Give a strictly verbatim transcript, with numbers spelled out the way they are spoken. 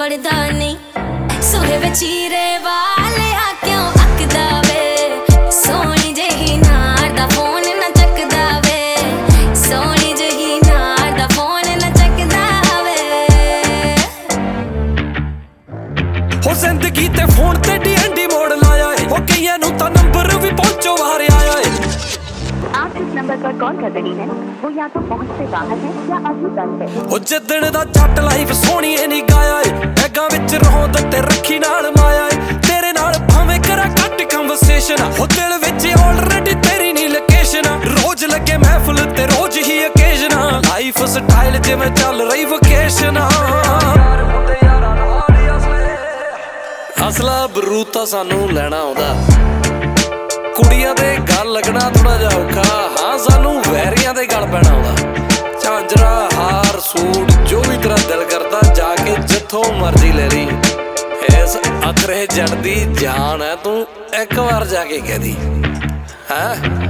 फड़दा नहीं सोहे वे चीरे वाले आ क्यों अकदा वे सोनी जही नार दा फोन ना चकदा वे सोनी जही नार दा फोन ना चकदा वे हो जिंदगी ते फोन ते डीएनडी मोड़ लाया है हो कईयां नूं तां नंबर भी पहुंचो बाहर आया है। आप जिस नंबर पर कॉल कर रही हैं वो या तो पहुंच से बाहर है या अभी बंद है। हो जिद्दण दा जट लाइफ सोहणीए नी गाया है बैगां विच रहोंद ते रखी नाल माया है तेरे नाल भावें करा घट कन्वर्सेशन हो दिल विच ऑलरेडी तेरी नी लोकेशन रोज लगे महफिल ते रोज ही ओकेजन लाइफ स्टाइल जिवें चल रही वोकेशन असला बरूद तां सानू लैणा आउंदा कुड़ियां दे गल लगना थोड़ा जा औखा हाँ सानू वैरियां दे गल पैना आउंदा झांजरा हार सूट जो भी तेरा दिल करदा जाके जिथों मर्जी ले ली इस अखरे जट दी जान है तू एक बार जाके कह दी है।